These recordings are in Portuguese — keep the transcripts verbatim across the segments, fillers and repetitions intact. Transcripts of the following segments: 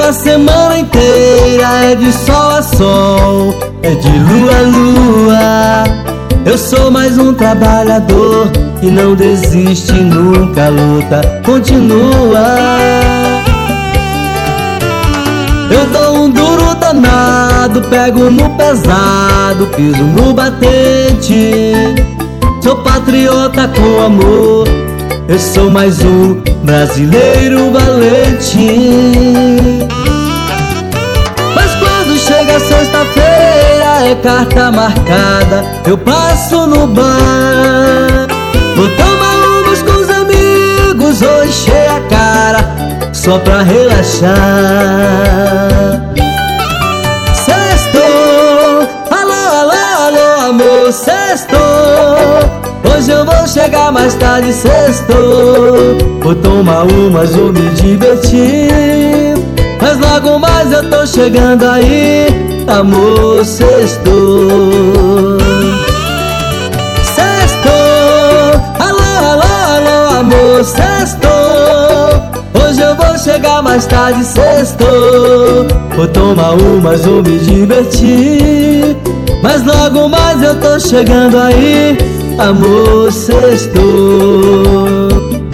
a semana inteira, é de sol a sol, é de lua a lua. Eu sou mais um trabalhador que não desiste, nunca luta, continua. Eu dou um duro danado, pego no pesado, piso no batente. Sou patriota com amor, eu sou mais um brasileiro valente. Mas quando chega sexta-feira, é carta marcada, eu passo no bar. Vou tomar umas com os amigos ou encher a cara, só pra relaxar. Sextou, alô, alô, alô, amor, sextou. Hoje eu vou chegar mais tarde, sextou. Vou tomar umas, vou me divertir. Mas logo mais eu tô chegando aí, amor, sextou. Sextou, alô, alô, alô, amor, sextou. Hoje eu vou chegar mais tarde, sextou. Vou tomar umas, vou me divertir. Mas logo mais eu tô chegando aí, amor, sextou.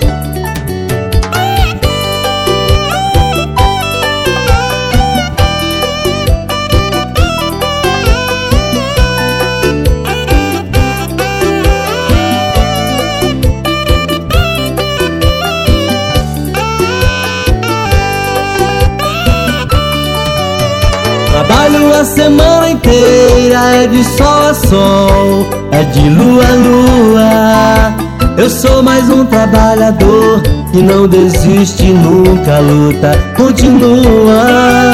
Trabalho a semana inteira, é de sol a sol, é de lua a lua. Eu sou mais um trabalhador que não desiste, nunca luta, continua.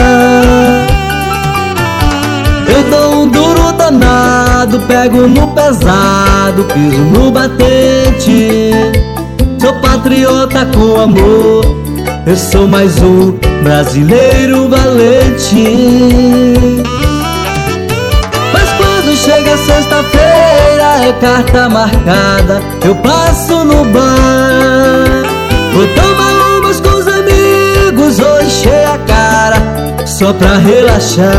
Eu dou um duro danado, pego no pesado, piso no batente. Sou patriota com amor, eu sou mais um brasileiro valente. Mas quando chega sexta-feira, é carta marcada, eu passo no bar. Vou tomar umas com os amigos ou encher a cara, só pra relaxar.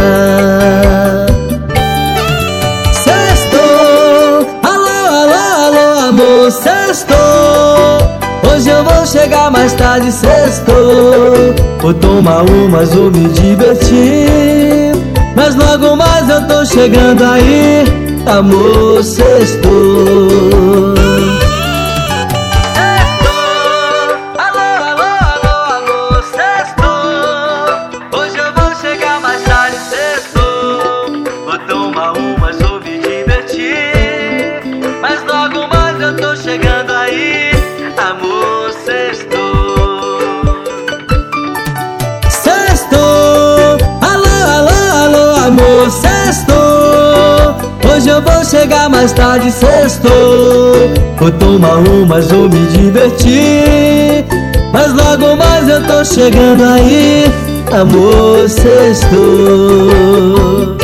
Sextou, alô, alô, alô, amor, sextou. Hoje eu vou chegar mais tarde, sextou. Vou tomar umas, vou me divertir. Mas logo mais eu tô chegando aí, amor, sextou. Sextou, alô, alô, alô, amor, sextou. Hoje eu vou chegar mais tarde, sextou. Vou tomar umas, vou me divertir. Mas logo mais eu tô chegando aí, amor, sextou. Sextou, alô, alô, alô, amor, sextou. Hoje eu vou chegar mais tarde, sextou. Vou tomar umas, vou me divertir. Mas logo mais eu tô chegando aí, amor, sextou.